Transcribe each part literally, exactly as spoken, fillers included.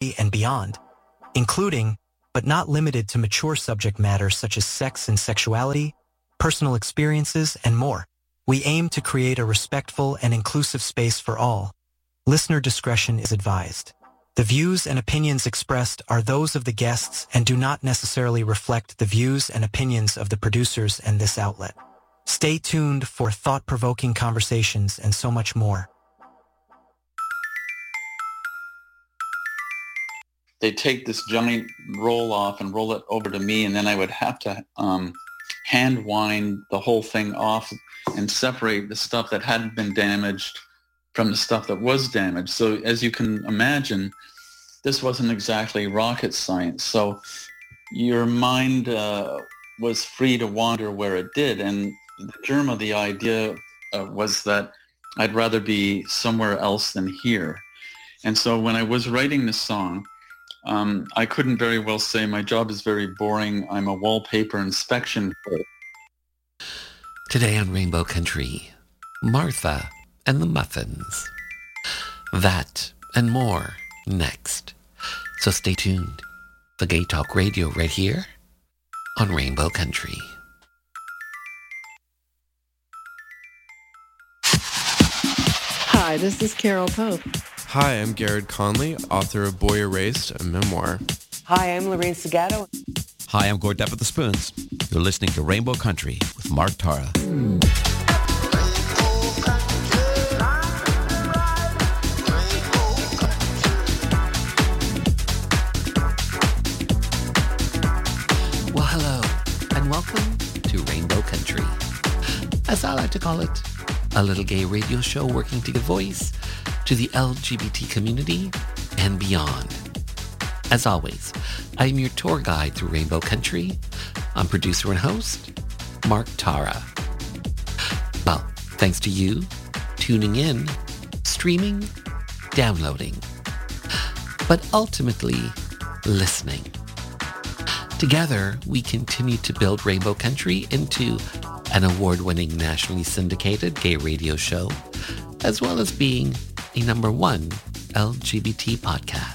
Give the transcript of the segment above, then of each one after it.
puberty and beyond, including, but not limited to mature subject matter such as sex and sexuality, personal experiences, and more. We aim to create a respectful and inclusive space for all. Listener discretion is advised. The views and opinions expressed are those of the guests and do not necessarily reflect the views and opinions of the producers and this outlet. Stay tuned for thought-provoking conversations and so much more. They take this giant roll off and roll it over to me, and then I would have to um, hand wind the whole thing off and separate the stuff that hadn't been damaged from the stuff that was damaged. So as you can imagine, this wasn't exactly rocket science. So your mind uh, was free to wander where it did. And the germ of the idea uh, was that I'd rather be somewhere else than here. And so when I was writing this song, um, I couldn't very well say my job is very boring. I'm a wallpaper inspection clerk. Today on Rainbow Country, Martha and the Muffins. That and more next. So stay tuned for Gay Talk Radio right here on Rainbow Country. Hi, this is Carol Pope. Hi, I'm Garrett Conley, author of Boy Erased, a memoir. Hi, I'm Lorraine Segato. Hi, I'm Gord Depp of the Spoons. You're listening to Rainbow Country with Mark Tara. Well, hello, and welcome to Rainbow Country. As I like to call it, a little gay radio show working to give voice to the L G B T community and beyond. As always, I am your tour guide through Rainbow Country. I'm producer and host, Mark Tara. Well, thanks to you tuning in, streaming, downloading, but ultimately listening. Together, we continue to build Rainbow Country into an award-winning nationally syndicated gay radio show, as well as being a number one L G B T podcast.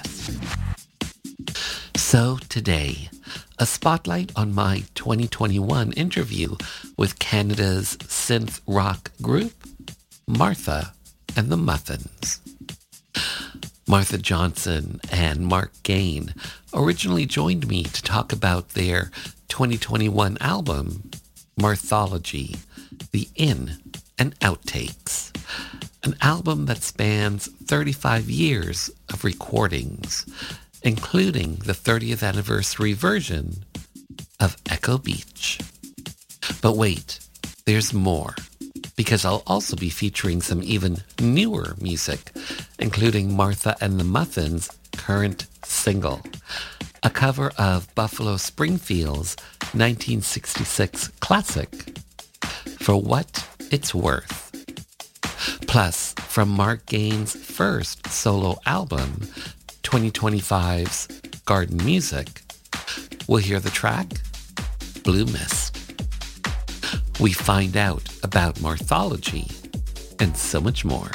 So today, a spotlight on my twenty twenty-one interview with Canada's synth rock group, Martha and the Muffins. Martha Johnson and Mark Gain originally joined me to talk about their twenty twenty-one album, Marthology, the In and Outtakes, an album that spans thirty-five years of recordings, including the thirtieth anniversary version of Echo Beach. But wait, there's more, because I'll also be featuring some even newer music, including Martha and the Muffins' current single, a cover of Buffalo Springfield's nineteen sixty-six classic, For What It's Worth. Plus, from Mark Gain's first solo album, twenty twenty-five's Garden Music, we'll hear the track, Blue Mist. We find out about Marthology and so much more.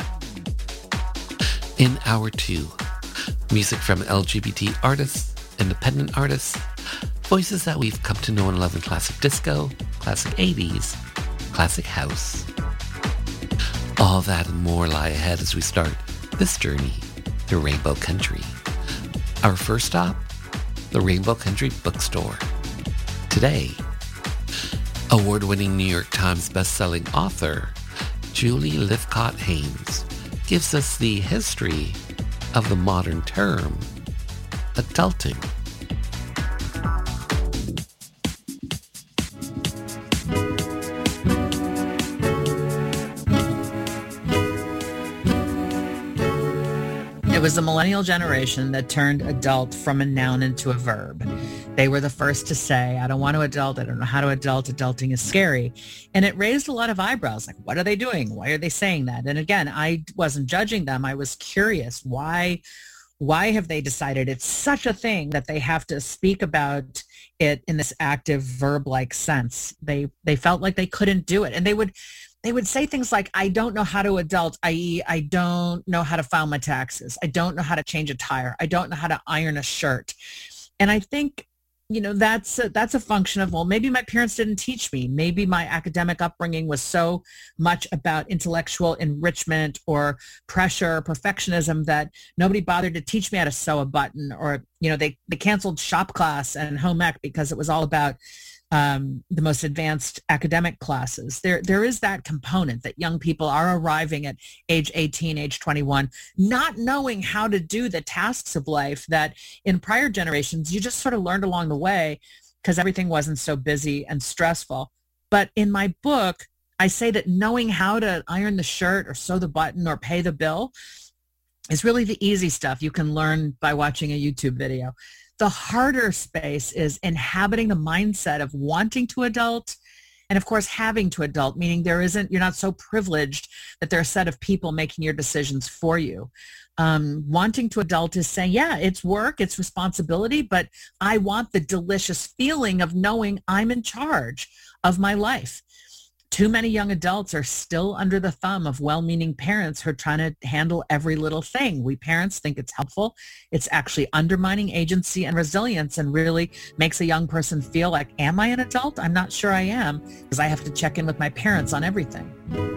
In Hour two, music from L G B T artists, independent artists, voices that we've come to know and love in classic disco, classic eighties, classic house. All that and more lie ahead as we start this journey through Rainbow Country. Our first stop, the Rainbow Country Bookstore. Today, award-winning New York Times best-selling author Julie Lythcott-Haims gives us the history of the modern term, adulting. It was the millennial generation that turned adult from a noun into a verb. They were the first to say, I don't want to adult. I don't know how to adult. Adulting is scary. And it raised a lot of eyebrows. Like, what are they doing? Why are they saying that? And again, I wasn't judging them. I was curious. Why, why have they decided it's such a thing that they have to speak about it in this active verb-like sense? They, they felt like they couldn't do it. And they would, they would say things like, I don't know how to adult, that is I don't know how to file my taxes. I don't know how to change a tire. I don't know how to iron a shirt. And I think, you know, that's a, that's a function of, well, maybe my parents didn't teach me. Maybe my academic upbringing was so much about intellectual enrichment or pressure, or perfectionism that nobody bothered to teach me how to sew a button, or, you know, they, they canceled shop class and home ec because it was all about Um, the most advanced academic classes. There, there is that component that young people are arriving at age eighteen, age twenty-one, not knowing how to do the tasks of life that in prior generations you just sort of learned along the way because everything wasn't so busy and stressful. But in my book, I say that knowing how to iron the shirt or sew the button or pay the bill is really the easy stuff you can learn by watching a YouTube video. The harder space is inhabiting the mindset of wanting to adult and, of course, having to adult, meaning there isn't, you're not so privileged that there are a set of people making your decisions for you. Um, wanting to adult is saying, yeah, it's work, it's responsibility, but I want the delicious feeling of knowing I'm in charge of my life. Too many young adults are still under the thumb of well-meaning parents who are trying to handle every little thing. We parents think it's helpful. It's actually undermining agency and resilience and really makes a young person feel like, am I an adult? I'm not sure I am because I have to check in with my parents on everything.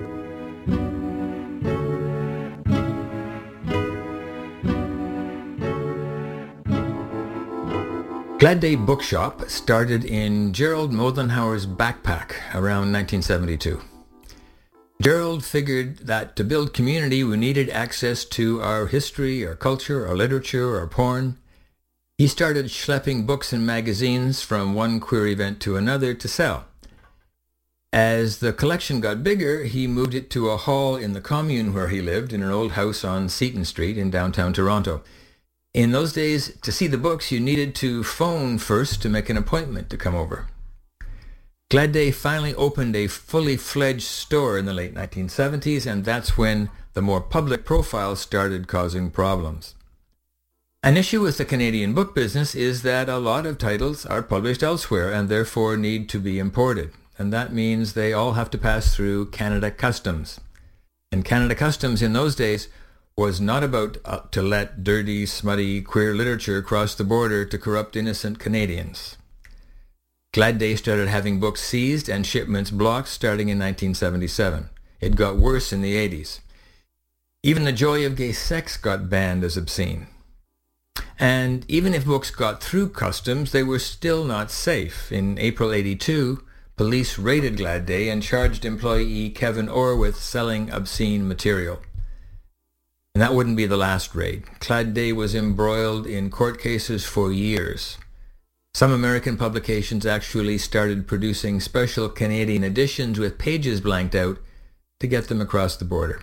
Glad Day Bookshop started in Gerald Moldenhauer's backpack around nineteen seventy-two. Gerald figured that to build community we needed access to our history, our culture, our literature, our porn. He started schlepping books and magazines from one queer event to another to sell. As the collection got bigger, he moved it to a hall in the commune where he lived in an old house on Seton Street in downtown Toronto. In those days, to see the books, you needed to phone first to make an appointment to come over. Glad Day finally opened a fully fledged store in the late nineteen seventies, and that's when the more public profiles started causing problems. An issue with the Canadian book business is that a lot of titles are published elsewhere and therefore need to be imported, and that means they all have to pass through Canada Customs. And Canada Customs in those days was not about uh, to let dirty, smutty, queer literature cross the border to corrupt innocent Canadians. Glad Day started having books seized and shipments blocked starting in nineteen seventy-seven. It got worse in the eighties. Even The Joy of Gay Sex got banned as obscene. And even if books got through customs, they were still not safe. In April eighty-two, police raided Glad Day and charged employee Kevin Orr with selling obscene material. And that wouldn't be the last raid. Glad Day was embroiled in court cases for years. Some American publications actually started producing special Canadian editions with pages blanked out to get them across the border.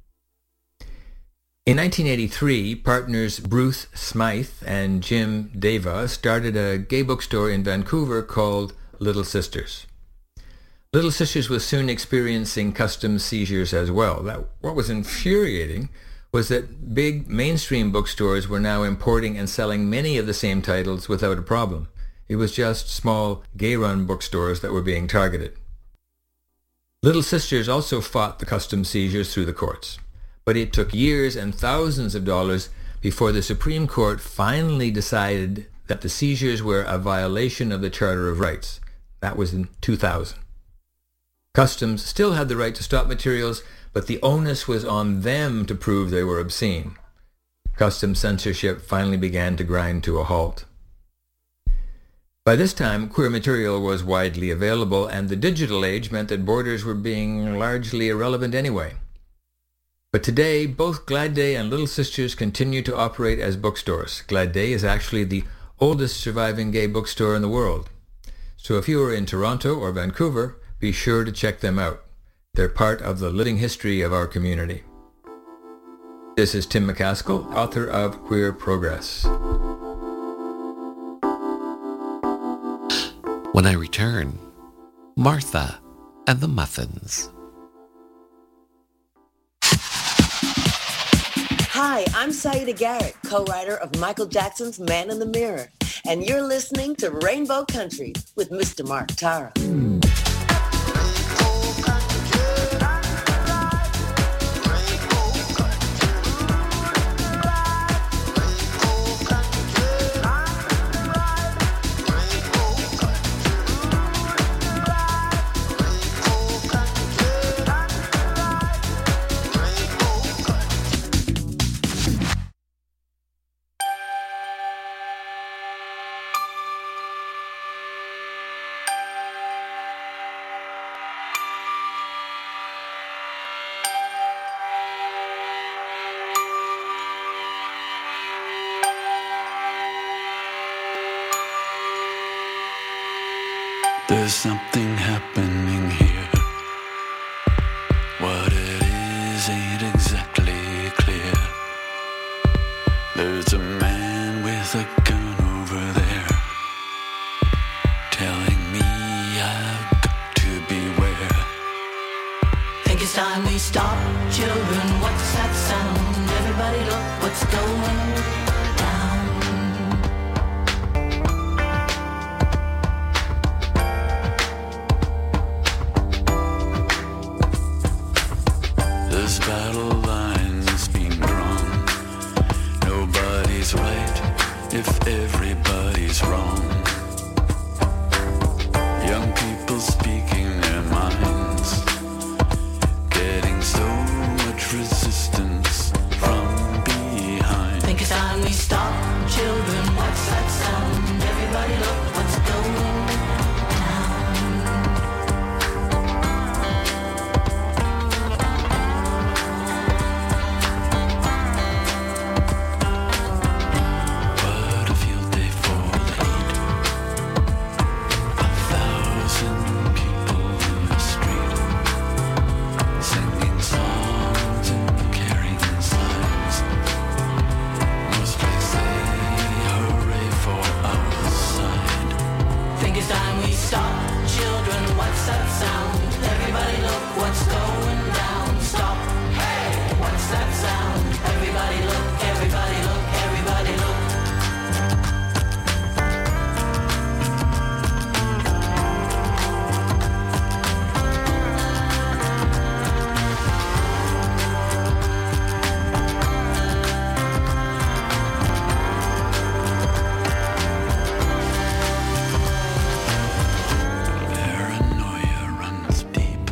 In nineteen eighty-three, partners Bruce Smythe and Jim Deva started a gay bookstore in Vancouver called Little Sisters. Little Sisters was soon experiencing customs seizures as well. That, what was infuriating was that big mainstream bookstores were now importing and selling many of the same titles without a problem. It was just small gay-run bookstores that were being targeted. Little Sisters also fought the customs seizures through the courts, but it took years and thousands of dollars before the Supreme Court finally decided that the seizures were a violation of the Charter of Rights. That was in two thousand. Customs still had the right to stop materials, but the onus was on them to prove they were obscene. Customs censorship finally began to grind to a halt. By this time, queer material was widely available, and the digital age meant that borders were being largely irrelevant anyway. But today, both Glad Day and Little Sisters continue to operate as bookstores. Glad Day is actually the oldest surviving gay bookstore in the world. So if you are in Toronto or Vancouver, be sure to check them out. They're part of the living history of our community. This is Tim McCaskill, author of Queer Progress. When I return, Martha and the Muffins. Hi, I'm Saida Garrett, co-writer of Michael Jackson's Man in the Mirror, and you're listening to Rainbow Country with Mister Mark Tara. There's something happening here. What it is ain't exactly clear. There's a man with a gun over there, telling me I've got to beware. Think it's time we stop, children, what's that sound? Everybody look what's going down. This battle line's being drawn. Nobody's right if everybody's wrong. Young people speaking their minds, getting so much resistance from behind. Think it's time we stop, children, what's that sound? Everybody look what's going down. What a field day for the heat. A thousand people in the street, singing songs and carrying signs. Mostly say hooray for our side. Think it's time we stop, children, what's that sound? Everybody look what's going down. Stop, hey, what's that sound? Everybody look, everybody look, everybody look. Paranoia runs deep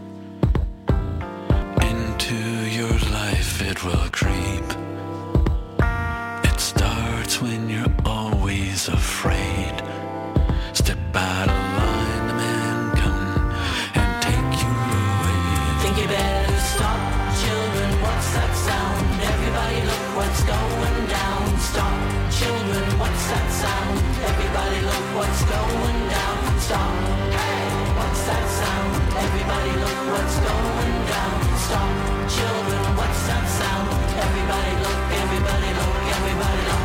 into your life, it will creep. It starts when you're always afraid. Step out of line, the man come and take you away. Think you better stop, children, what's that sound? Everybody look what's going down. Stop, children, what's that sound? Everybody look what's going down. Stop, hey, what's that sound? Everybody look what's going down. Stop, children, what's that sound? Everybody look, everybody look, everybody look.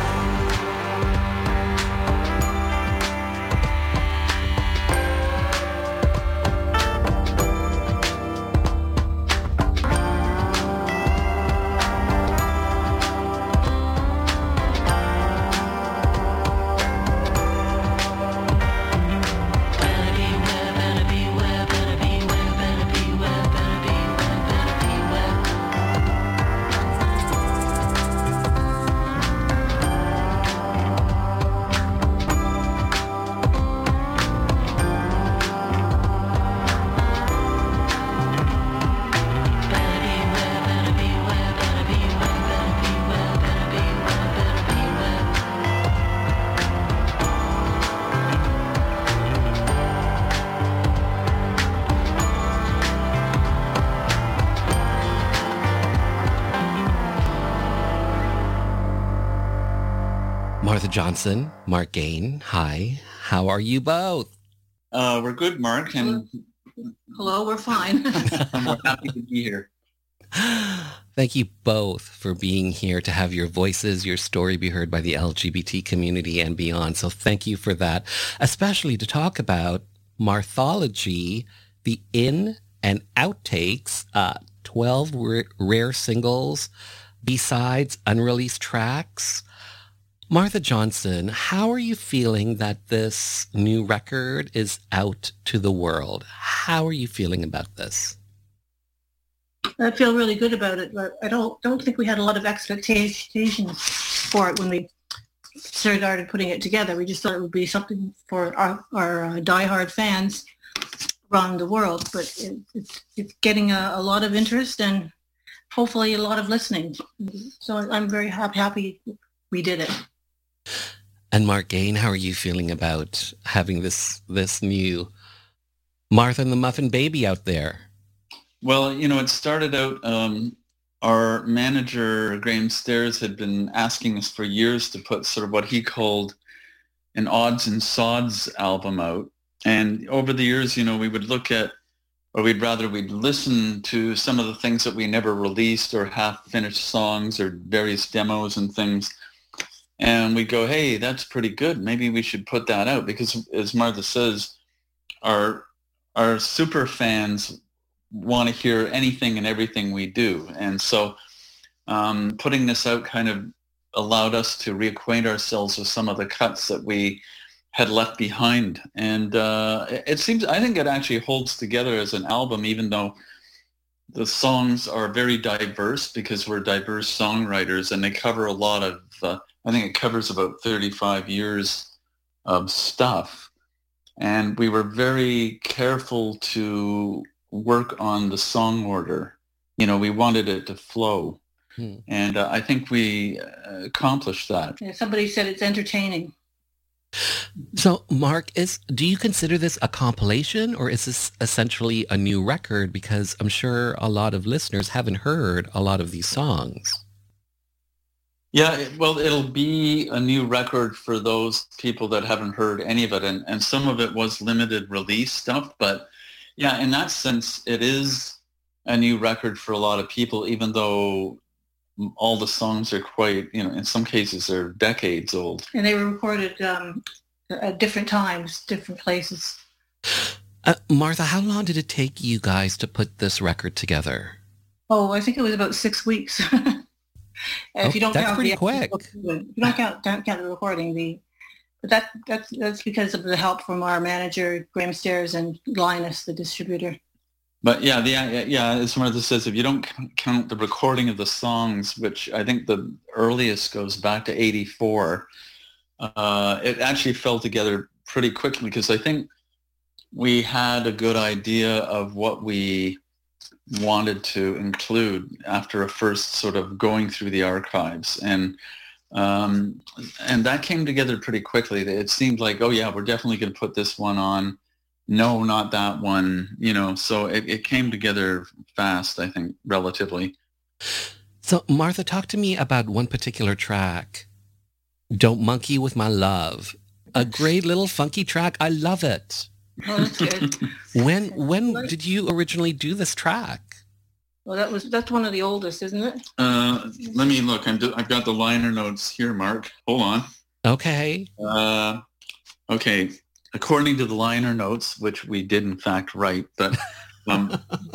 Better beware, better beware, better beware, better beware, better beware, better beware. Better beware, better beware, better beware, better beware, better beware, better beware. Martha Johnson, Mark Gain, hi. How are you both? Uh, we're good, Mark, and Hello, we're fine. I'm happy to be here. Thank you both for being here to have your voices, your story be heard by the L G B T community and beyond. So thank you for that, especially to talk about Marthology, the in and outtakes, uh, twelve r- rare singles, B-sides, unreleased tracks. Martha Johnson, how are you feeling that this new record is out to the world? How are you feeling about this? I feel really good about it. But I don't don't think we had a lot of expectations for it when we started putting it together. We just thought it would be something for our, our uh, diehard fans around the world. But it, it's it's getting a, a lot of interest and hopefully a lot of listening. So I'm very happy happy we did it. And Mark Gain, how are you feeling about having this this new Martha and the Muffin Baby out there? Well, you know, it started out, um, our manager, Graham Stairs, had been asking us for years to put sort of what he called an odds and sods album out. and over the years, you know, we would look at, or we'd rather we'd listen to some of the things that we never released or half-finished songs or various demos and things. And we go, hey, that's pretty good. Maybe we should put that out because, as Martha says, our our super fans want to hear anything and everything we do. And so um, putting this out kind of allowed us to reacquaint ourselves with some of the cuts that we had left behind. And uh, it, it seems, I think it actually holds together as an album, even though the songs are very diverse because we're diverse songwriters and they cover a lot of, uh, I think it covers about thirty-five years of stuff. And we were very careful to work on the song order. You know, we wanted it to flow. Hmm. And uh, I think we uh, accomplished that. Yeah, somebody said it's entertaining. So, Mark, is do you consider this a compilation or is this essentially a new record? Because I'm sure a lot of listeners haven't heard a lot of these songs. Yeah, it, well, it'll be a new record for those people that haven't heard any of it. And, and some of it was limited release stuff. But yeah, in that sense, it is a new record for a lot of people, even though all the songs are quite, you know, in some cases they're decades old. And they were recorded um, at different times, different places. Uh, Martha, how long did it take you guys to put this record together? Oh, I think it was about six weeks. If oh, you don't that's count pretty the, quick. If you don't count, don't count the recording, the but that that's that's because of the help from our manager Graham Stairs and Linus, the distributor. But yeah, the yeah, as Martha says, if you don't count the recording of the songs, which I think the earliest goes back to eighty-four, uh, it actually fell together pretty quickly because I think we had a good idea of what we wanted to include after a first sort of going through the archives, and um, and that came together pretty quickly. It seemed like, oh yeah, we're definitely going to put this one on. No, not that one. You know, so it, it came together fast, I think, relatively. So, Martha, talk to me about one particular track, "Don't Monkey with My Love." A great little funky track. I love it. Oh, that's good. When when did you originally do this track? Well, that was that's one of the oldest, isn't it? Uh, let me look. I'm do, I've got the liner notes here, Mark. Hold on. Okay. Uh, okay. According to the liner notes, which we did in fact write, but um,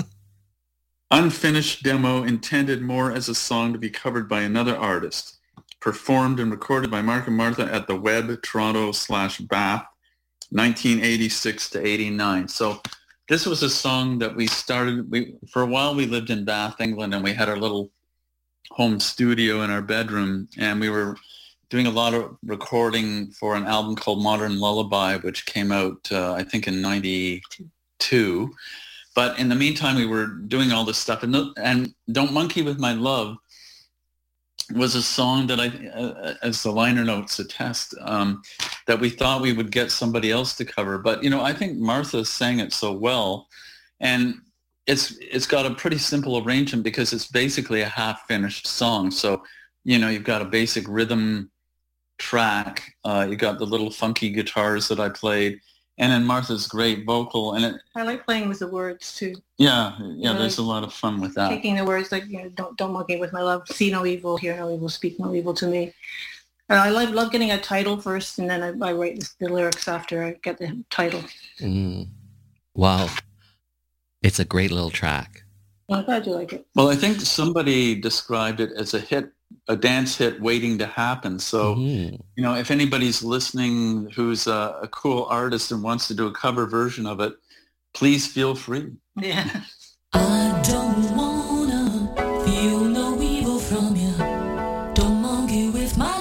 unfinished demo intended more as a song to be covered by another artist, performed and recorded by Mark and Martha at the Web Toronto slash Bath, nineteen eighty-six to eighty-nine. So this was a song that we started, we for a while we lived in Bath, England, and we had our little home studio in our bedroom, and we were doing a lot of recording for an album called Modern Lullaby, which came out, uh, I think, in ninety-two. But in the meantime, we were doing all this stuff. And, and Don't Monkey with My Love was a song that I, uh, as the liner notes attest, um, that we thought we would get somebody else to cover. But, you know, I think Martha sang it so well. And it's it's got a pretty simple arrangement because it's basically a half-finished song. So, you know, you've got a basic rhythm track. Uh, you got the little funky guitars that I played. And then Martha's great vocal. And it, I like playing with the words, too. Yeah, yeah, you know, there's a lot of fun with that. Taking the words like, you know, don't don't monkey with my love, see no evil, hear no evil, speak no evil to me. And I love, love getting a title first, and then I, I write the lyrics after I get the title. Mm. Wow. It's a great little track. I'm glad you like it. Well, I think somebody described it as a hit, a dance hit waiting to happen. So, mm-hmm. you know, if anybody's listening who's a, a cool artist and wants to do a cover version of it, please feel free. Yeah. I don't wanna feel no evil from you. Don't monkey with my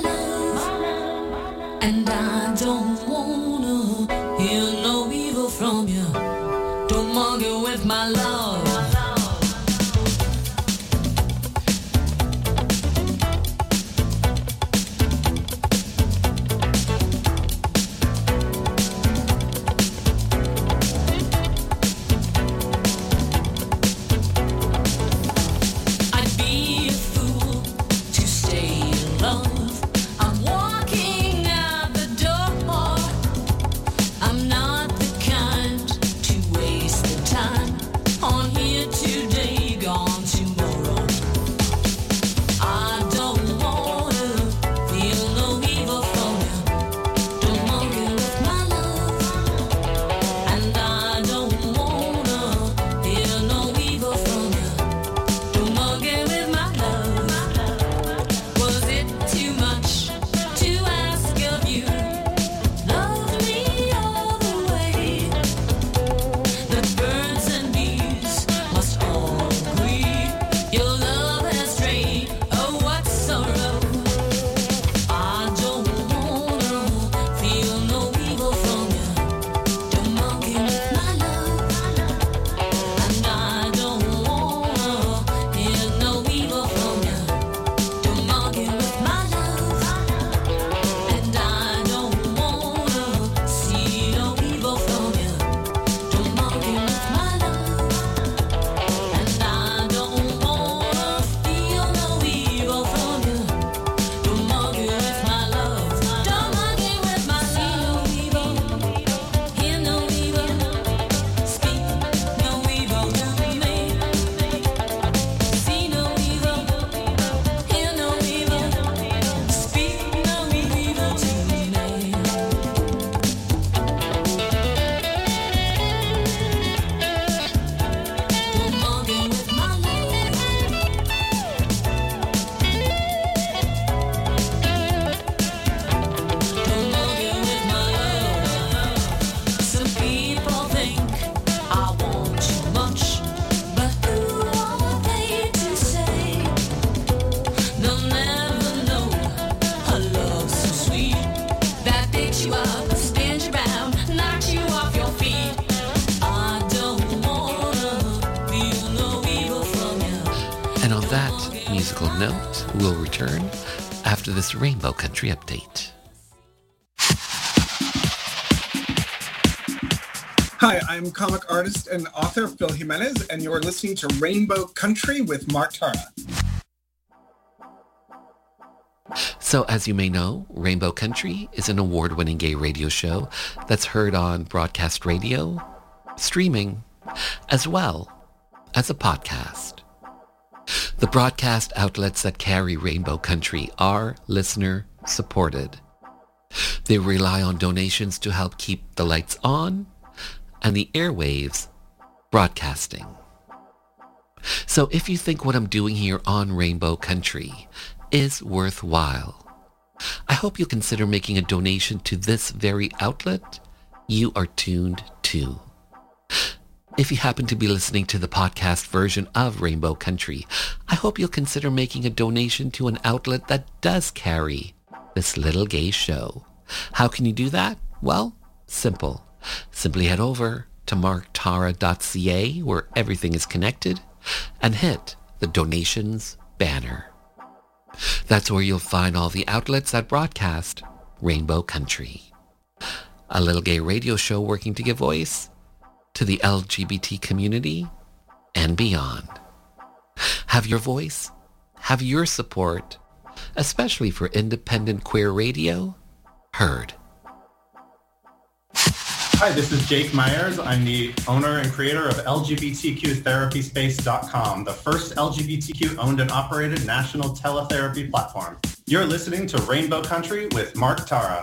love. And I don't wanna hear no evil from you. Don't monkey with my love. I'm not the kind you up, spins you round, knocks you off your feet. I don't wanna feel no evil from you. And on that musical note, we'll return after this Rainbow Country update. Hi, I'm comic artist and author Phil Jimenez, and you're listening to Rainbow Country with Mark Tara. So as you may know, Rainbow Country is an award-winning gay radio show that's heard on broadcast radio, streaming, as well as a podcast. The broadcast outlets that carry Rainbow Country are listener supported. They rely on donations to help keep the lights on and the airwaves broadcasting. So if you think what I'm doing here on Rainbow Country is worthwhile, I hope you'll consider making a donation to this very outlet you are tuned to. If you happen to be listening to the podcast version of Rainbow Country, I hope you'll consider making a donation to an outlet that does carry this little gay show. How can you do that? Well, simple. Simply head over to mark tara dot c a where everything is connected and hit the donations banner. That's where you'll find all the outlets that broadcast Rainbow Country, a little gay radio show working to give voice to the L G B T community and beyond. Have your voice, have your support, especially for independent queer radio, heard. Hi, this is Jake Myers. I'm the owner and creator of L G B T Q therapy space dot com, the first L G B T Q owned and operated national teletherapy platform. You're listening to Rainbow Country with Mark Tara.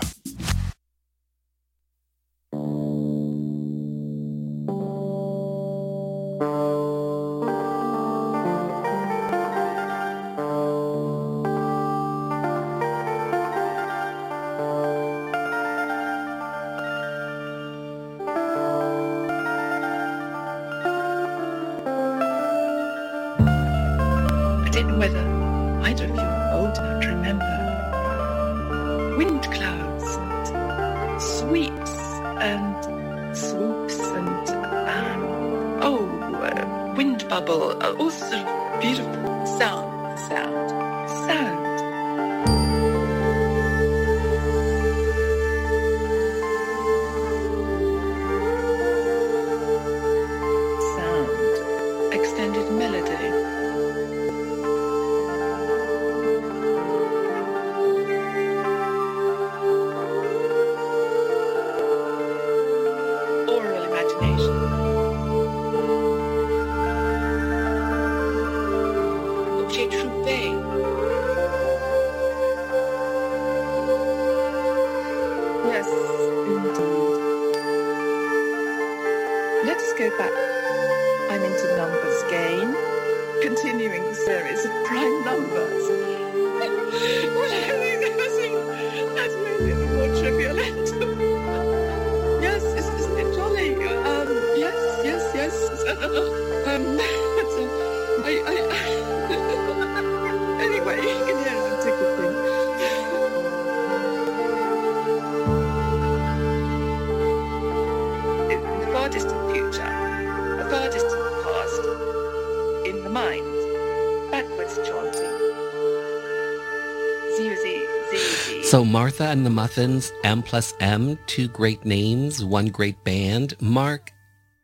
So Martha and the Muffins, M plus M, two great names, one great band. Mark,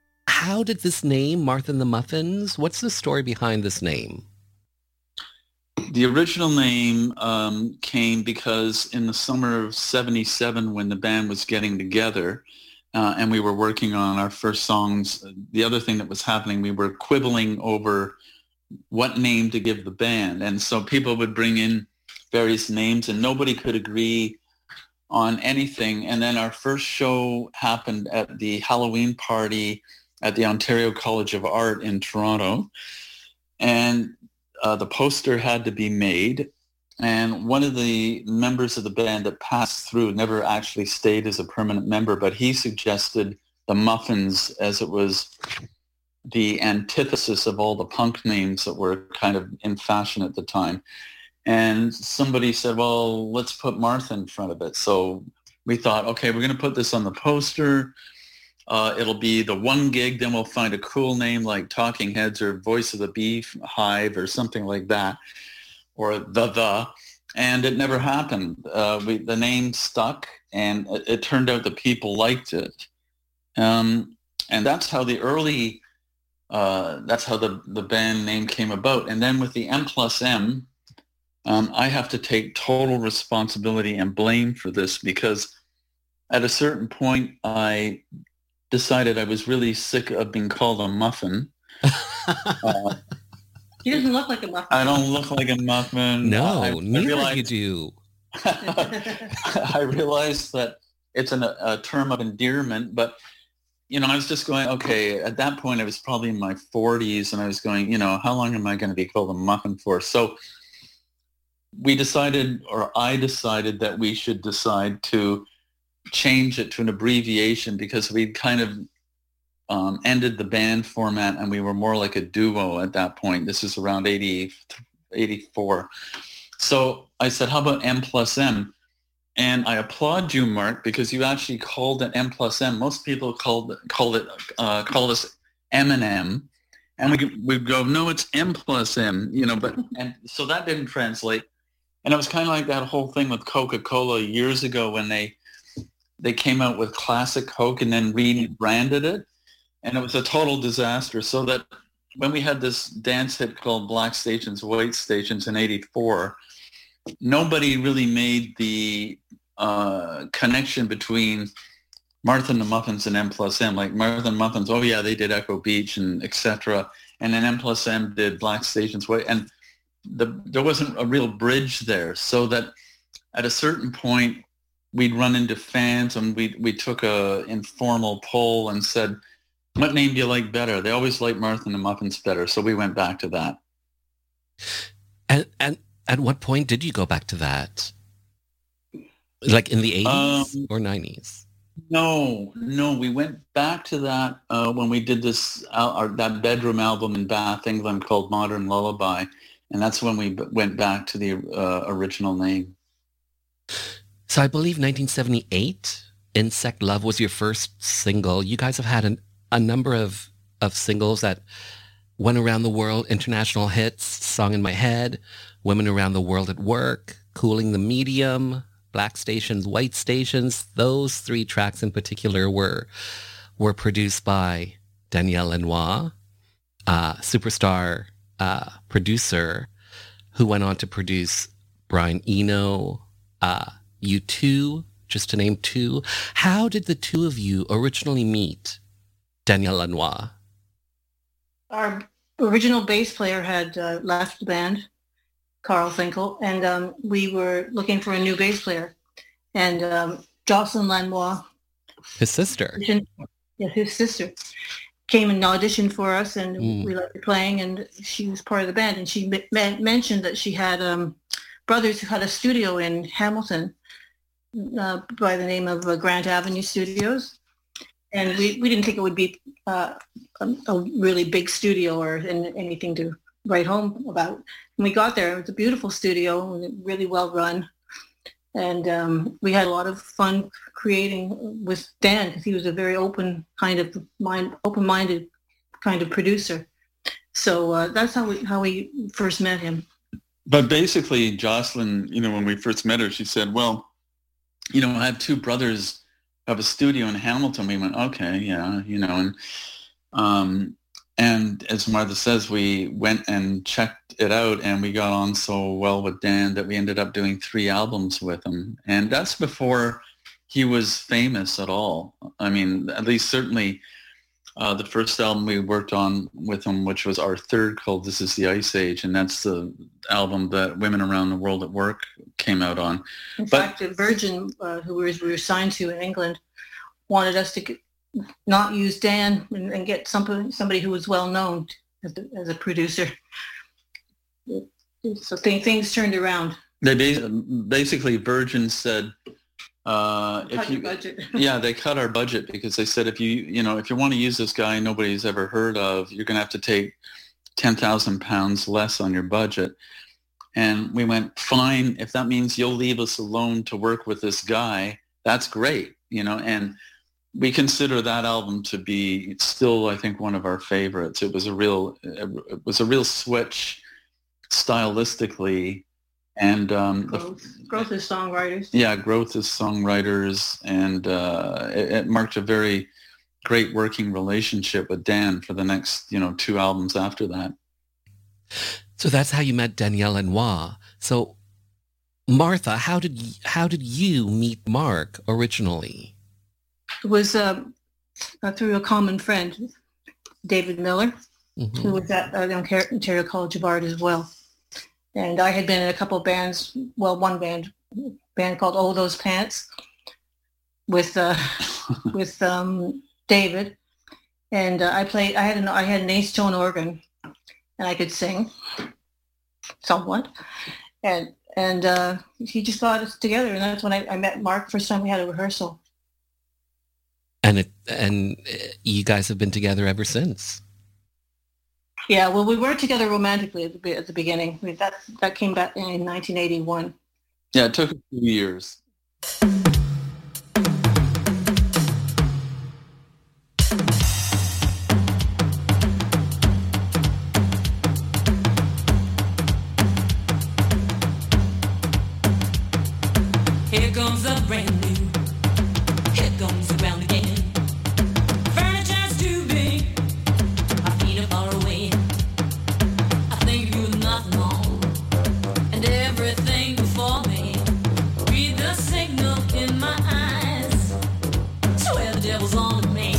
how did this name, Martha and the Muffins, what's the story behind this name? The original name um, came because in the summer of seventy-seven, when the band was getting together uh, and we were working on our first songs, the other thing that was happening, we were quibbling over what name to give the band. And so people would bring in various names and nobody could agree on anything. And then our first show happened at the Halloween party at the Ontario College of Art in Toronto. And uh, the poster had to be made. And one of the members of the band that passed through never actually stayed as a permanent member, but he suggested the Muffins, as it was the antithesis of all the punk names that were kind of in fashion at the time. And somebody said, well, let's put Martha in front of it. So we thought, okay, we're going to put this on the poster. Uh, it'll be the one gig. Then we'll find a cool name like Talking Heads or Voice of the Beef Hive or something like that, or the the. And it never happened. Uh, we, the name stuck, and it, it turned out that people liked it. Um, and that's how the early, uh, that's how the, the band name came about. And then with the M plus M, um, I have to take total responsibility and blame for this, because at a certain point, I decided I was really sick of being called a muffin. uh, He doesn't look like a muffin. I don't look like a muffin. No, I, neither I realized, you do. I realized that it's an, a term of endearment, but, you know, I was just going, okay, at that point I was probably in my forties, and I was going, you know, how long am I going to be called a muffin for? So we decided, or I decided, that we should decide to change it to an abbreviation, because we'd kind of Um, ended the band format, and we were more like a duo at that point. This is around eighty, eighty-four. So I said, how about M plus M? And I applaud you, Mark, because you actually called it M plus M. Most people called called it uh, called us M and M, and we we go, no, it's M plus M, you know. But and so that didn't translate. And it was kind of like that whole thing with Coca-Cola years ago when they they came out with Classic Coke and then rebranded it. And it was a total disaster, so that when we had this dance hit called Black Stations, White Stations in eighty-four, nobody really made the uh, connection between Martha and the Muffins and M plus M. Like Martha and the Muffins, oh yeah, they did Echo Beach and et cetera. And then M plus M did Black Stations, White. And the, there wasn't a real bridge there, so that at a certain point, we'd run into fans, and we we took a informal poll and said, what name do you like better? They always like Martha and the Muffins better, so we went back to that. And and at what point did you go back to that? Like in the eighties um, or nineties? No, no, we went back to that uh, when we did this uh, our, that bedroom album in Bath, England, called Modern Lullaby, and that's when we b- went back to the uh, original name. So I believe nineteen seventy-eight, Insect Love was your first single. You guys have had an a number of, of singles that went around the world, international hits, Song in My Head, Women Around the World at Work, Cooling the Medium, Black Stations, White Stations. Those three tracks in particular were were produced by Danielle Lanois, uh, superstar uh, producer, who went on to produce Brian Eno, uh, U two, just to name two. How did the two of you originally meet, Danielle Lanois? Our original bass player had uh, left the band, Carl Finkel, and um, we were looking for a new bass player. And um, Jocelyn Lanois, his sister, yeah, his sister, came and auditioned for us, and mm. we liked her playing, and she was part of the band. And she m- mentioned that she had um, brothers who had a studio in Hamilton uh, by the name of uh, Grant Avenue Studios. And we, we didn't think it would be uh, a, a really big studio or in, anything to write home about. When we got there, it was a beautiful studio, really well run. And um, we had a lot of fun creating with Dan, because he was a very open kind of mind, open-minded kind of producer. So uh, that's how we how we first met him. But basically, Jocelyn, you know, when we first met her, she said, well, you know, I have two brothers of a studio in Hamilton. We went, okay, yeah, you know, and um, and as Martha says, we went and checked it out, and we got on so well with Dan that we ended up doing three albums with him, and that's before he was famous at all. I mean, at least certainly uh, the first album we worked on with him, which was our third, called This Is the Ice Age, and that's the album that Women Around the World at Work came out on. In but, fact, Virgin, uh, who we were signed to in England, wanted us to get, not use Dan and, and get somebody, somebody who was well known as a, as a producer. So th- things turned around. They basically, Virgin said, uh, cut if you, your budget. yeah, they cut our budget, because they said, if you, you know, if you want to use this guy nobody's ever heard of, you're going to have to take ten thousand pounds less on your budget. And we went, fine, if that means you'll leave us alone to work with this guy that's great, you know, and we consider that album to be still, I think, one of our favorites. It was a real, it was a real switch stylistically, and um, growth, growth as songwriters. Yeah, growth as songwriters, and uh, it, it marked a very great working relationship with Dan for the next, you know, two albums after that. So that's how you met Danielle Lanois. So, Martha, how did how did you meet Mark originally? It was uh, uh, through a common friend, David Miller, mm-hmm. who was at uh, Ontario College of Art as well. And I had been in a couple of bands, well, one band, band called Oh Those Pants, with uh, with um, David, and uh, I played. I had an I had an ace tone organ, and I could sing somewhat, and and uh, he just got us together, and that's when I, I met Mark. First time we had a rehearsal. And it and you guys have been together ever since. Yeah, well, we were together romantically at the at the beginning. We, that that came back in nineteen eighty-one. Yeah, it took a few years. Here comes a brand new. Here comes the round again. Furniture's too big. My feet are far away. I think you with nothing on, and everything before me. Read the signal in my eyes. Swear the devil's on me.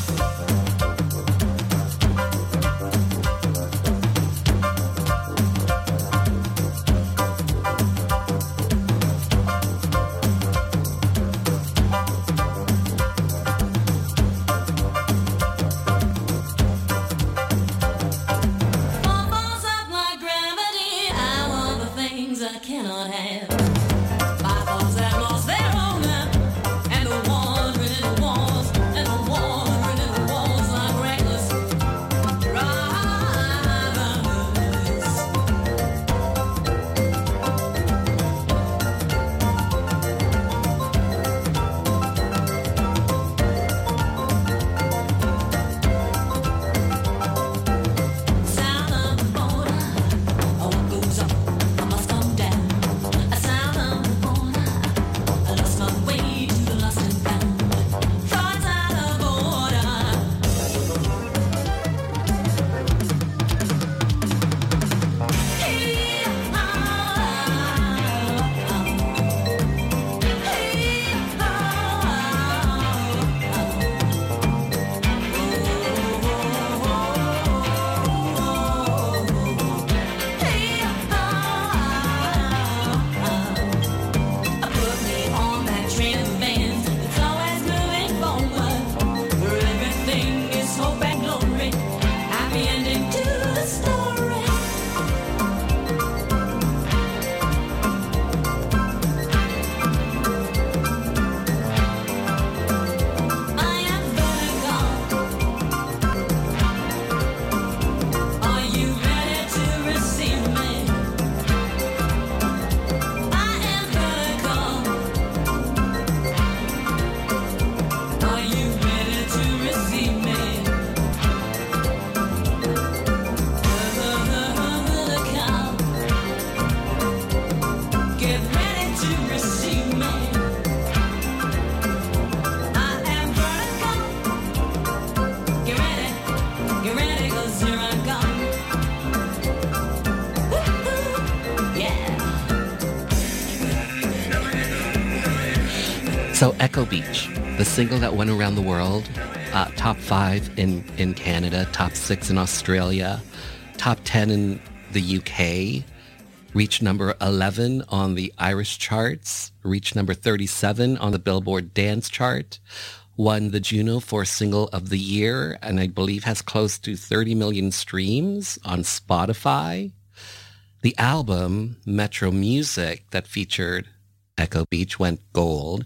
So Echo Beach, the single that went around the world, uh, top five in, in Canada, top six in Australia, top ten in the U K, reached number eleven on the Irish charts, reached number thirty-seven on the Billboard Dance Chart, won the Juno for Single of the Year, and I believe has close to thirty million streams on Spotify. The album, Metro Music, that featured Echo Beach, went gold.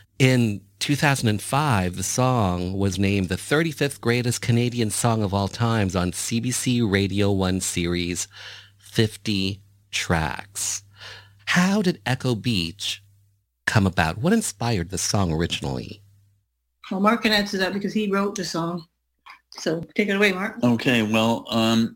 In two thousand five, the song was named the thirty-fifth greatest Canadian song of all times on C B C Radio one series, fifty tracks. How did Echo Beach come about? What inspired the song originally? Well, Mark can answer that because he wrote the song. So take it away, Mark. Okay, well, um,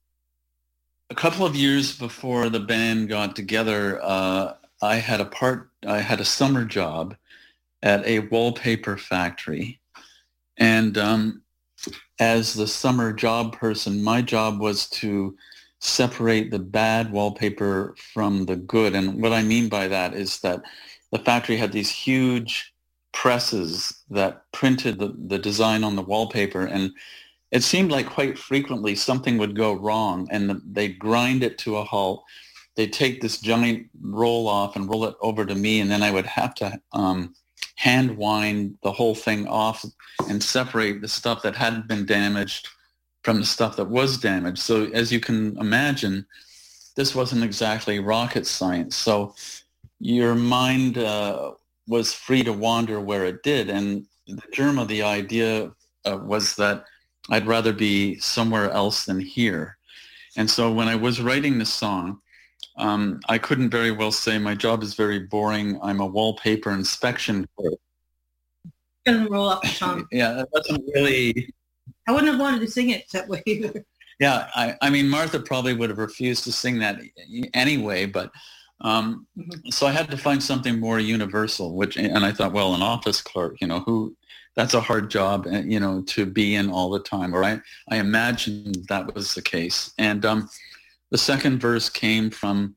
a couple of years before the band got together, uh, I had a part, I had a summer job at a wallpaper factory. And um, as the summer job person, my job was to separate the bad wallpaper from the good. And what I mean by that is that the factory had these huge presses that printed the, the design on the wallpaper, and it seemed like quite frequently something would go wrong, and they'd grind it to a halt. They'd take this giant roll off and roll it over to me, and then I would have to um, hand wind the whole thing off and separate the stuff that hadn't been damaged from the stuff that was damaged. So as you can imagine, this wasn't exactly rocket science. So your mind uh, was free to wander where it did. And the germ of the idea uh, was that I'd rather be somewhere else than here. And so when I was writing this song, um, I couldn't very well say my job is very boring. I'm a wallpaper inspection clerk. Gonna roll off the tongue. Yeah, that wasn't really... I wouldn't have wanted to sing it that way either. Yeah, I, I mean, Martha probably would have refused to sing that anyway, but um, mm-hmm. so I had to find something more universal, which, and I thought, well, an office clerk, you know, who, that's a hard job, you know, to be in all the time, or I, I imagined that was the case. And um, the second verse came from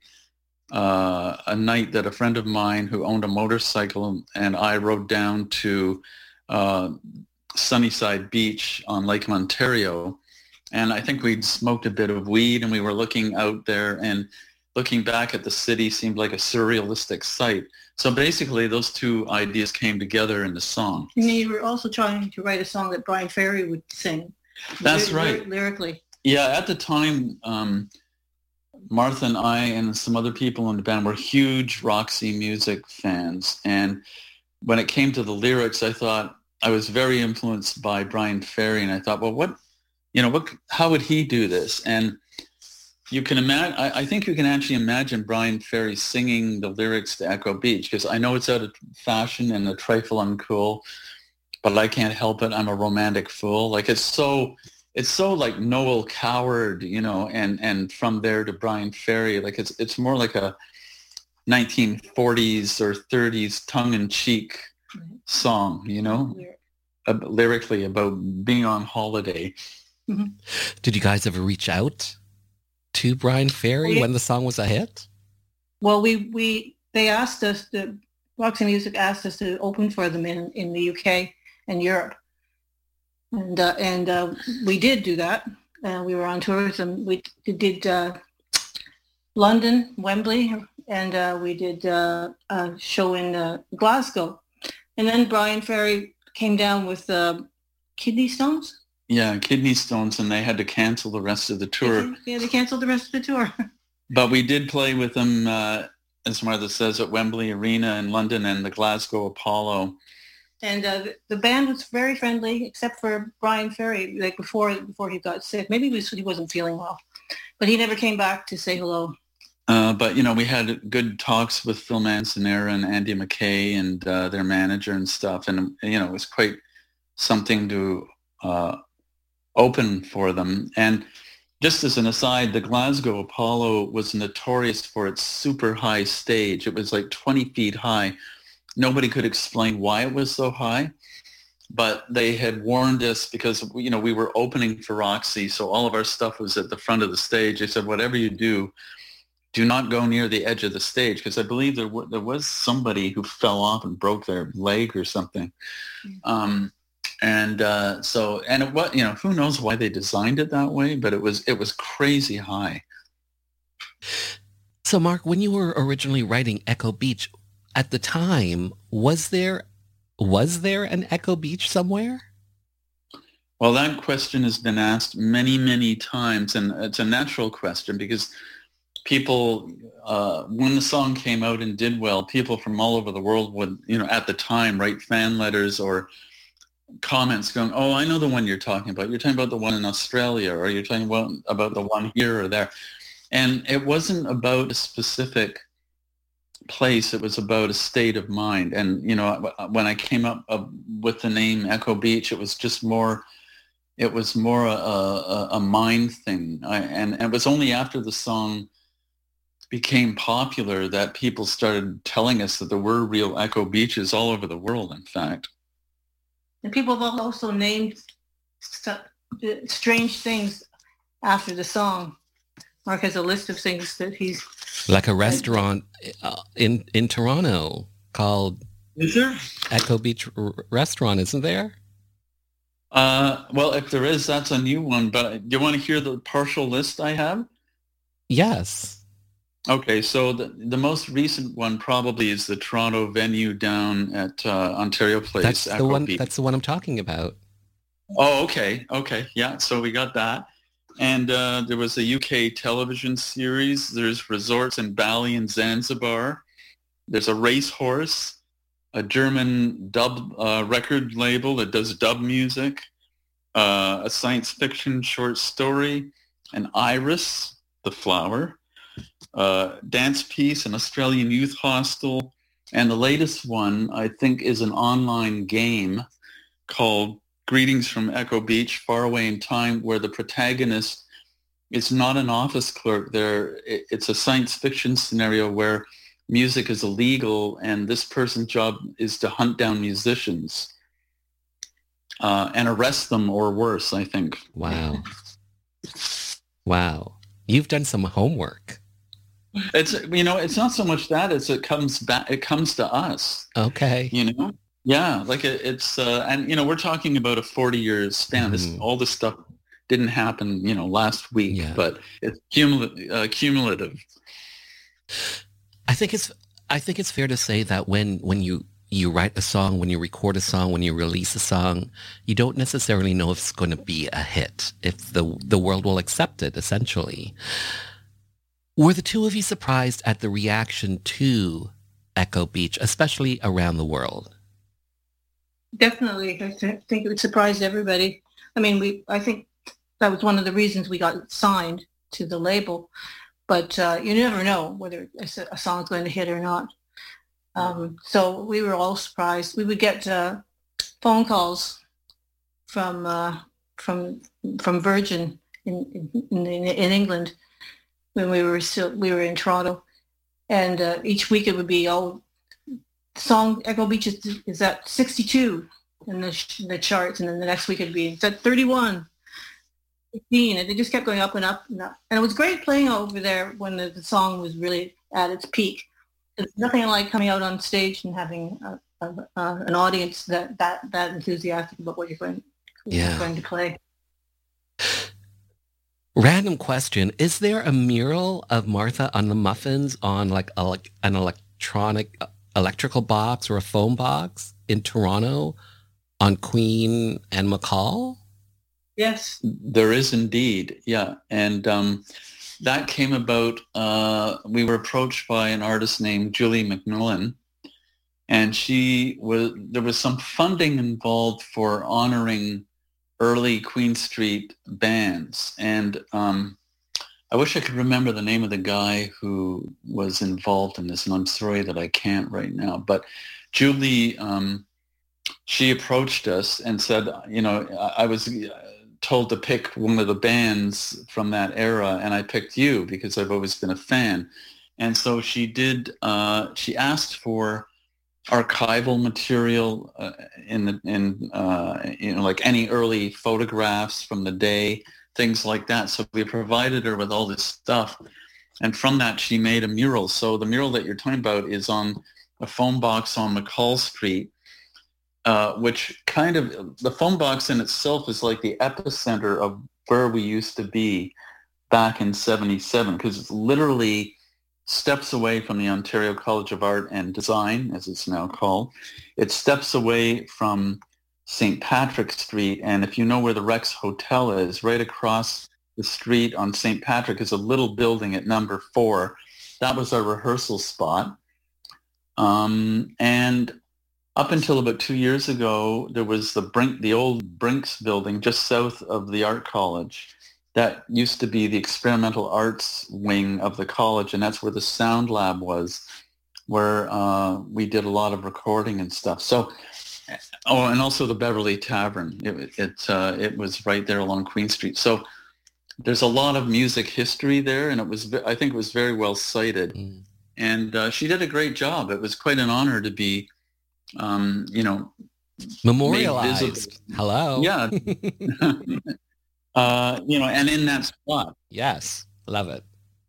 uh, a night that a friend of mine who owned a motorcycle and I rode down to uh, Sunnyside Beach on Lake Ontario. And I think we'd smoked a bit of weed and we were looking out there, and looking back at the city seemed like a surrealistic sight. So basically those two ideas came together in the song. And you were also trying to write a song that Bryan Ferry would sing. That's ly- right. Ly- lyrically. Yeah, at the time, um, Martha and I and some other people in the band were huge Roxy Music fans. And when it came to the lyrics, I thought, I was very influenced by Bryan Ferry, and I thought, well, what, you know, what, how would he do this? And you can imagine, I, I think you can actually imagine Bryan Ferry singing the lyrics to Echo Beach, because I know it's out of fashion and a trifle uncool, but I can't help it. I'm a romantic fool. Like it's so, it's so like Noel Coward, you know, and, and from there to Bryan Ferry, like it's, it's more like a nineteen forties or thirties tongue-in-cheek song, you know, uh, lyrically about being on holiday. Mm-hmm. Did you guys ever reach out to Bryan Ferry well, yeah. when the song was a hit? Well, we, we they asked us, the Roxy Music asked us to open for them in, in the U K and Europe. And uh, and uh, we did do that. Uh, we were on tour with them. We did uh, London, Wembley, and uh, we did uh, a show in uh, Glasgow. And then Bryan Ferry came down with uh, kidney stones. Yeah, kidney stones, and they had to cancel the rest of the tour. Yeah, they canceled the rest of the tour. But we did play with them, uh, as Martha says, at Wembley Arena in London and the Glasgow Apollo. And uh, the band was very friendly, except for Bryan Ferry, like before before he got sick. Maybe he, was, he wasn't feeling well, but he never came back to say hello. Uh, but, you know, we had good talks with Phil Manzanera and Andy McKay and uh, their manager and stuff. And, you know, it was quite something to uh, open for them. And just as an aside, the Glasgow Apollo was notorious for its super high stage. It was like twenty feet high. Nobody could explain why it was so high, but they had warned us because, you know, we were opening for Roxy, so all of our stuff was at the front of the stage. They said, whatever you do, do not go near the edge of the stage, because I believe there, w- there was somebody who fell off and broke their leg or something. Um, and uh, so, and it was, you know, who knows why they designed it that way, but it was it was crazy high. So, Mark, when you were originally writing Echo Beach, at the time, was there was there an Echo Beach somewhere? Well, that question has been asked many, many times, and it's a natural question because people, uh, when the song came out and did well, people from all over the world would, you know, at the time write fan letters or comments going, oh, I know the one you're talking about. You're talking about the one in Australia, or you're talking about, about the one here or there. And it wasn't about a specific place. It was about a state of mind. And, you know, when I came up uh, with the name Echo Beach, it was just more, it was more a, a, a mind thing. I, and, and it was only after the song became popular that people started telling us that there were real Echo Beaches all over the world, in fact. And people have also named st- strange things after the song. Mark has a list of things that he's... Like a restaurant uh, in, in Toronto called... Is there? Echo Beach R- Restaurant, isn't there? Uh, well, if there is, that's a new one. But do you want to hear the partial list I have? Yes. Okay, so the, the most recent one probably is the Toronto venue down at uh, Ontario Place. That's Echo the one. Beach. That's the one I'm talking about. Oh, okay, okay, yeah. So we got that, and uh, there was a U K television series. There's resorts in Bali and Zanzibar. There's a racehorse, a German dub uh, record label that does dub music, uh, a science fiction short story, an iris, the flower. Uh, dance piece, an Australian youth hostel, and the latest one, I think, is an online game called Greetings from Echo Beach, Far Away in Time, where the protagonist is not an office clerk. There, it's a science fiction scenario where music is illegal, and this person's job is to hunt down musicians uh, and arrest them, or worse, I think. Wow. Wow. You've done some homework. It's, you know, it's not so much that, it's it comes back, it comes to us. Okay. You know? Yeah, like it, it's, uh, and, you know, we're talking about a forty year span. Mm. This, all this stuff didn't happen, you know, last week, yeah. but it's cumul- uh, cumulative. I think it's, I think it's fair to say that when, when you, you write a song, when you record a song, when you release a song, you don't necessarily know if it's going to be a hit, if the the world will accept it, essentially. Were the two of you surprised at the reaction to Echo Beach, especially around the world? Definitely. I th- think it surprised everybody. I mean, we. I think that was one of the reasons we got signed to the label. But uh, you never know whether a, a song's going to hit or not. Um, so we were all surprised. We would get uh, phone calls from uh, from from Virgin in in, in England when we were still we were in Toronto, and uh, each week it would be, oh, the song Echo Beach is, is at sixty-two in the in the charts, and then the next week it'd be it's at thirty-one, fifteen, and they just kept going up and up and up. And it was great playing over there when the, the song was really at its peak. It's nothing like coming out on stage and having a, a, a, an audience that, that, that enthusiastic about what you're going, yeah. you're going to play. Random question. Is there a mural of Martha and the Muffins on like a, an electronic electrical box or a phone box in Toronto on Queen and McCall? Yes. There is indeed, yeah. And um, that came about, uh, we were approached by an artist named Julie McMillan, and she was, there was some funding involved for honoring early Queen Street bands. And um, I wish I could remember the name of the guy who was involved in this, and I'm sorry that I can't right now. But Julie, um, she approached us and said, you know, I, I was told to pick one of the bands from that era, and I picked you because I've always been a fan. And so she did, uh, she asked for archival material uh, in the in uh, you know, like any early photographs from the day, things like that. So we provided her with all this stuff, and from that she made a mural. So the mural that you're talking about is on a phone box on McCall Street, uh, which kind of, the phone box in itself is like the epicenter of where we used to be back in seventy-seven, because it's literally steps away from the Ontario College of Art and Design, as it's now called. It steps away from Saint Patrick Street, and if you know where the Rex Hotel is, right across the street on Saint Patrick is a little building at number four. That was our rehearsal spot. Um, and up until about two years ago, there was the Brink, the old Brinks building just south of the Art College. That used to be the experimental arts wing of the college, and that's where the sound lab was. where uh, we did a lot of recording and stuff. So, oh, and also the Beverly Tavern. It it uh, it was right there along Queen Street. So there's a lot of music history there, and it was I think it was very well cited. Mm. And uh, she did a great job. It was quite an honor to be, um, you know, memorialized. Hello. Yeah. uh, you know, and in that spot. Yes. Love it.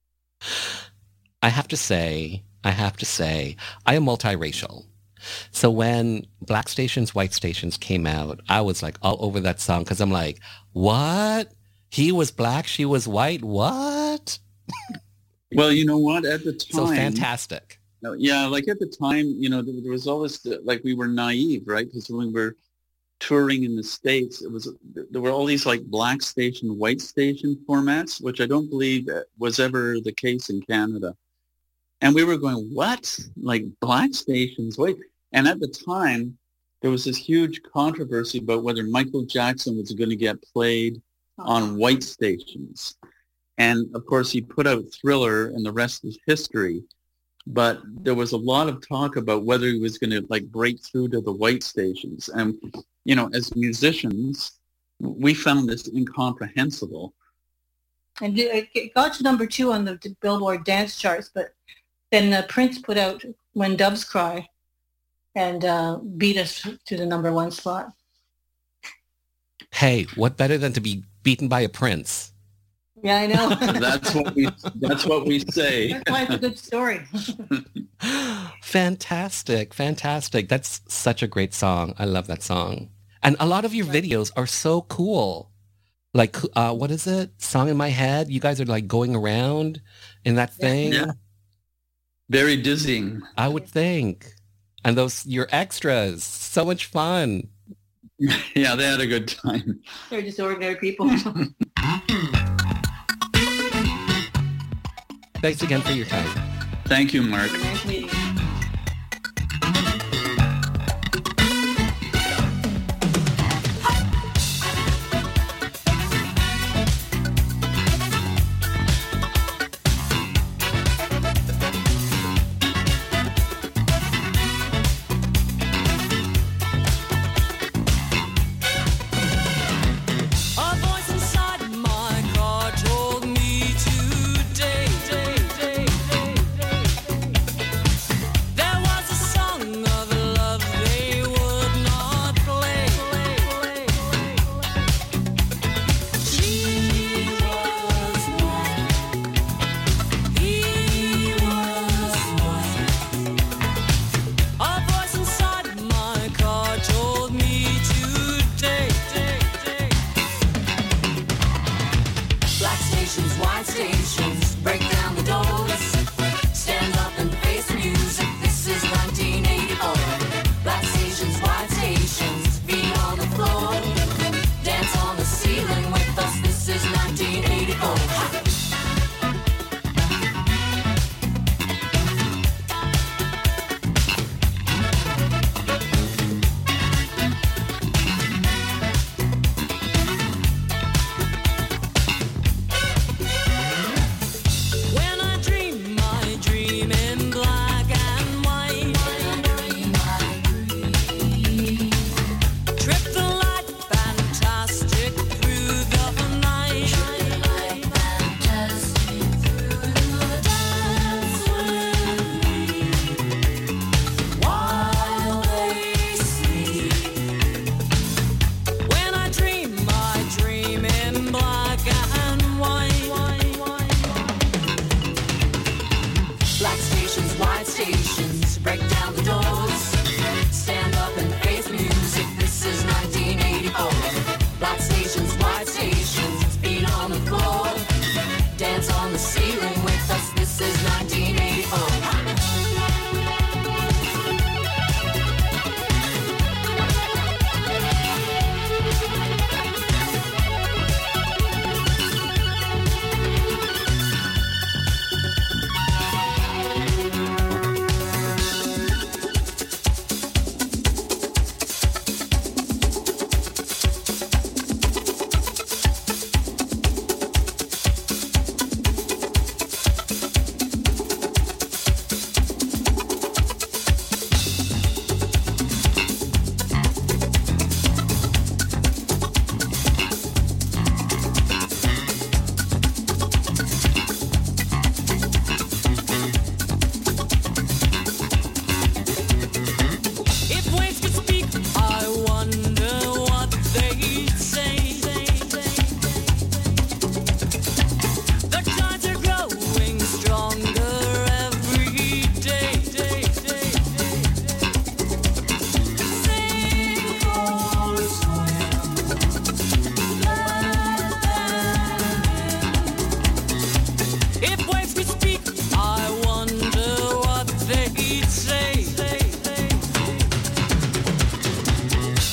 I have to say, I have to say, I am multiracial. So when Black Stations, White Stations came out, I was like all over that song because I'm like, what? He was black, she was white? What? Well, you know what? At the time... So fantastic. Yeah, like at the time, you know, there, there was always, the, like we were naive, right? Because when we were touring in the States, it was there were all these like Black Station, White Station formats, which I don't believe was ever the case in Canada. And we were going, what? Like Black Stations, wait. And at the time, there was this huge controversy about whether Michael Jackson was going to get played on white stations. And of course, he put out Thriller, and the rest is history. But there was a lot of talk about whether he was going to like break through to the white stations. And, you know, as musicians, we found this incomprehensible. And it got to number two on the Billboard dance charts, but then uh, Prince put out When Doves Cry and uh, beat us to the number one spot. Hey, what better than to be beaten by a Prince? Yeah, I know. that's what we that's what we say. That's why it's a good story. Fantastic, fantastic. That's such a great song. I love that song. And a lot of your videos are so cool. Like, uh, what is it? Song in My Head? You guys are like going around in that thing? Yeah. Very dizzying. I would think. And those, your extras, so much fun. Yeah, they had a good time. They're just ordinary people. Thanks again for your time. Thank you, Mark. Nice meeting you.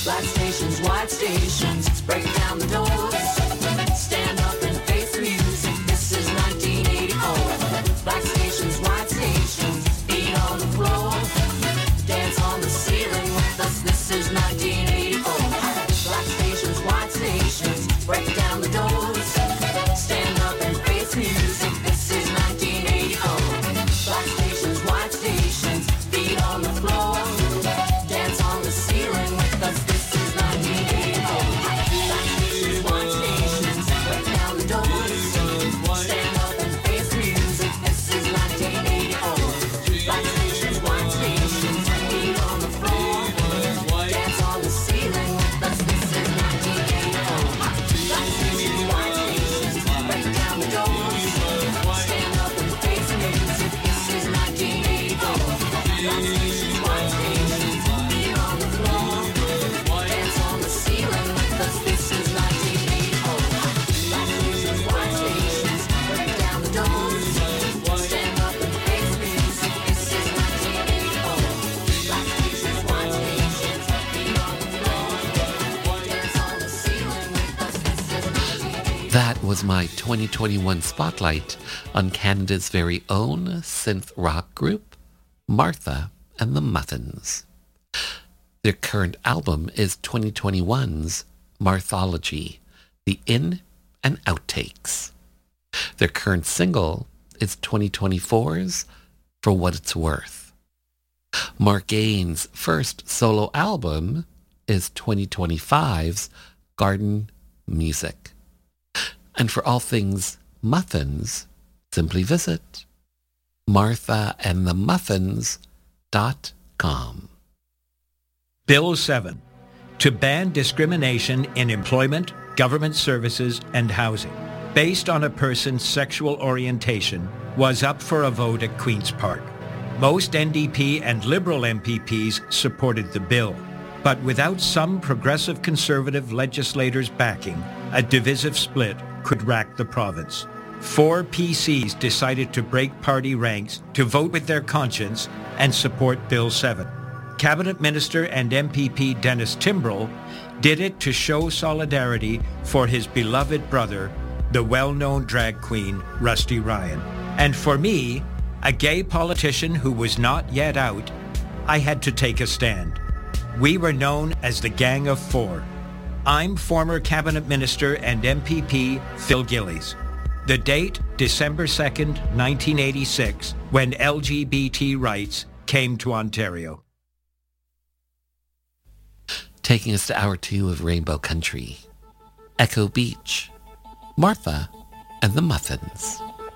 Black stations, white stations, break down the doors. Stand up and face the music. This is nineteen eighty-four. Black stations, white stations, feet on the floor. Dance on the ceiling with us. This is nineteen eighty-four. Black stations, white stations, break down the doors. Stand up and face the music. This is nineteen eighty-four. Black stations, white stations, feet on the floor. Dance on the ceiling with us. This is nineteen eighty-four. Black stations, white stations, break down the doors. Stand up and face the music. This is nineteen eighty-four. Black stations, white stations, feet on the floor. Dance on the ceiling with us. This is nineteen eighty-four. Black stations, white stations, break down the doors. Stand up and face the music. This is nineteen eighty-four. Black stations, white stations, feet on the floor. Dance on the ceiling with us. This is nineteen eighty-four. Black stations, white stations, break down the doors. Stand up and face the music. This is nineteen eighty-four. Black stations, white stations, feet on the floor. Dance on the ceiling with us. This is nineteen eighty-four. That was my twenty twenty-one spotlight on Canada's very own synth rock group, Martha and the Muffins. Their current album is twenty twenty-one's Marthology, the in and outtakes. Their current single is twenty twenty-four's For What It's Worth. Mark Gaines' first solo album is twenty twenty-five's Garden Music. And for all things Muffins, simply visit martha and the muffins dot com. Bill seven, to ban discrimination in employment, government services, and housing based on a person's sexual orientation, was up for a vote at Queen's Park. Most N D P and Liberal M P Ps supported the bill, but without some progressive conservative legislators backing, a divisive split could rack the province. Four P Cs decided to break party ranks to vote with their conscience and support Bill seven. Cabinet Minister and M P P Dennis Timbrell did it to show solidarity for his beloved brother, the well-known drag queen Rusty Ryan. And for me, a gay politician who was not yet out, I had to take a stand. We were known as the Gang of Four. I'm former Cabinet Minister and M P P Phil Gillies. The date, December second, nineteen eighty-six, when L G B T rights came to Ontario. Taking us to hour two of Rainbow Country, Echo Beach, Martha and the Muffins.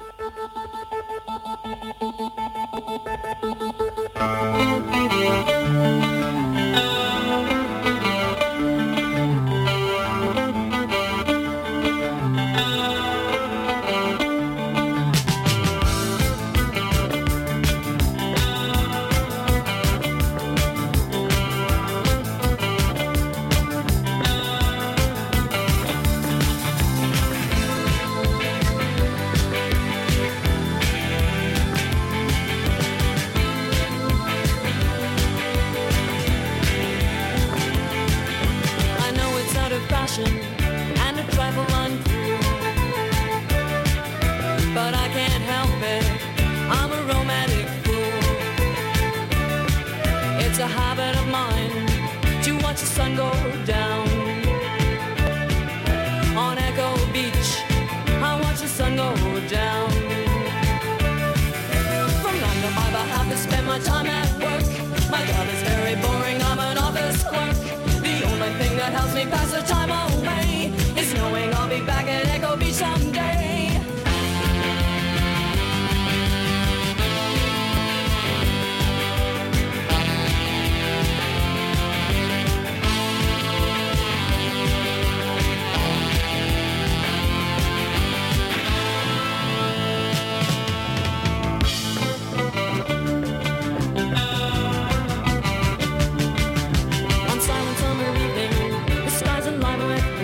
And a trifle uncool, but I can't help it, I'm a romantic fool. It's a habit of mine to watch the sun go down. On Echo Beach, I watch the sun go down. From nine to five I have to spend my time at work. My job is very boring, I'm an office clerk. The only thing that helps me pass the time away is knowing I'll be back at Echo Beach someday. On silent summer evening, the skies alive with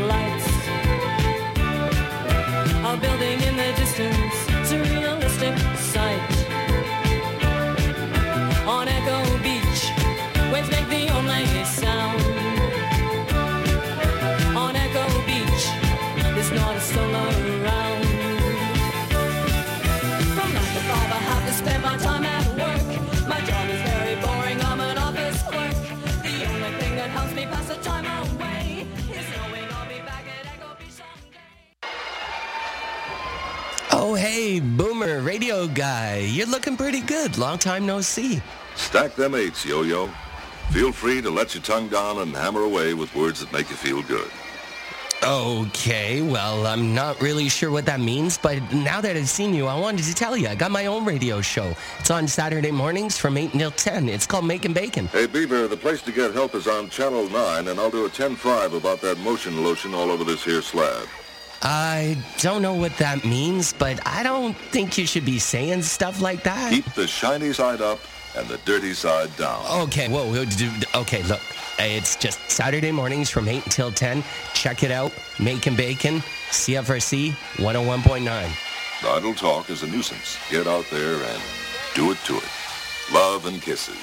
Oh, hey, Boomer, radio guy. You're looking pretty good. Long time no see. Stack them eights, Yo-Yo. Feel free to let your tongue down and hammer away with words that make you feel good. Okay, well, I'm not really sure what that means, but now that I've seen you, I wanted to tell you, I got my own radio show. It's on Saturday mornings from eight until ten. It's called Making Bacon. Hey, Beaver, the place to get help is on Channel nine, and I'll do a ten five about that motion lotion all over this here slab. I don't know what that means, but I don't think you should be saying stuff like that. Keep the shiny side up and the dirty side down. Okay, whoa, whoa, okay, look. It's just Saturday mornings from eight until ten. Check it out. Making Bacon, C F R C one oh one point nine. Idle talk is a nuisance. Get out there and do it to it. Love and kisses.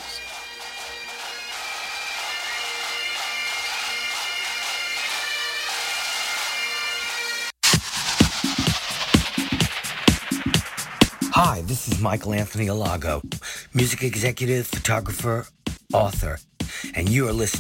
Hi, this is Michael Anthony Alago, music executive, photographer, author, and you are listening